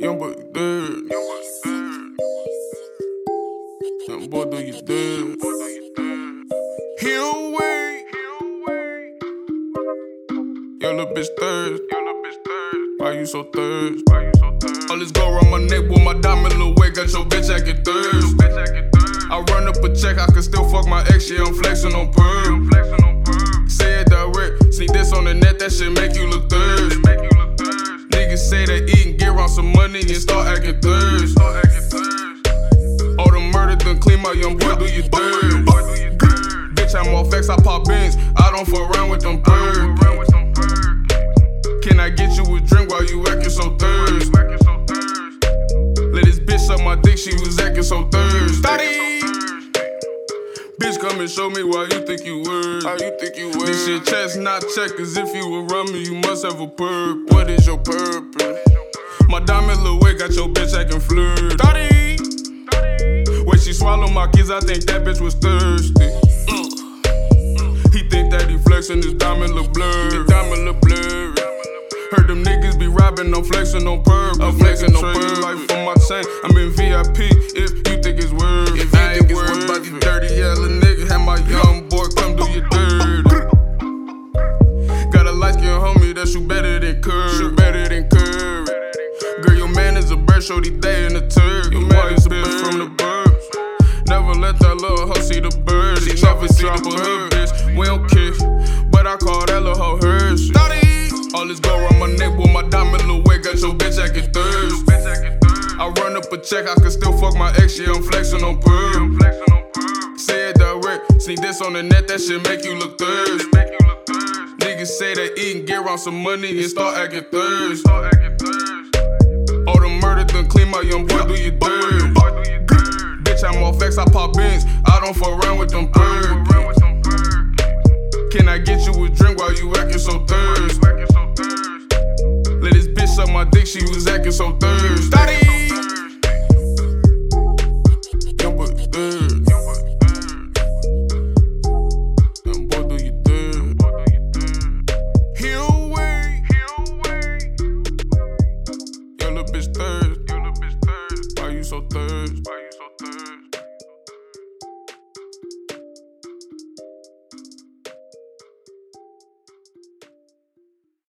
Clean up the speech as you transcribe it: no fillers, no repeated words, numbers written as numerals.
Young boy, you dead. Young boy, do you dead? He away. Yo, little bitch thirst. Why you so thirst? All this go around my neck with my diamond little weight. Got your bitch acting thirst. I run up a check, I can still fuck my ex. Yeah, I'm flexing on perp. Say it direct. See this on the net, that shit make you look thirst. Niggas say they eat and get around some money and start acting thirst. All the murder done clean my young boy, do you thirst? Bitch, I'm off X, I pop bins. I don't fuck around with them perks. Can I get you a drink while you acting so thirst? Let this bitch suck my dick, she was acting so thirsty. Bitch, come and show me why you think you worth. This shit chest not checkers. If you around me, you must have a perp. What is your purpose? My diamond little weight got your bitch acting flirty. When she swallow my kids, I think that bitch was thirsty. He think that he flexing, his diamond look blurry. Heard them niggas be robbing, I'm flexing on perp. I'm flexing on perp. Life for my chain, I'm in VIP. If you think it's worth, if I ain't worried about these dirty yellow niggas, have my young boy come do your dirty. Got a light skin homie that shoot better than Curry. Girl, your man is a bird, show these day in the turd. Your man is a bitch from the burbs. Never let that little hoe see the birds. She never drop a hood, bitch. We don't kiss, but I call that little hoe her shit. All this go around my neck with my diamond little weight. Got your bitch acting thirst. I run up a check, I can still fuck my ex. Yeah, I'm flexing on perp. Say it direct. See this on the net, that shit make you look thirst. Niggas say they eat and get around some money and start acting thirst. All the murder done clean my young boy, do you dirt? Bitch, I'm off X, I pop bins. I don't fuck around with them perks. Can I get you a drink while you acting so thirst? Let this bitch suck my dick, she was acting so thirsty. Young boy, thirst. Young boy, do you thirst? He away. Yo, little bitch thirst. Why you so thirst?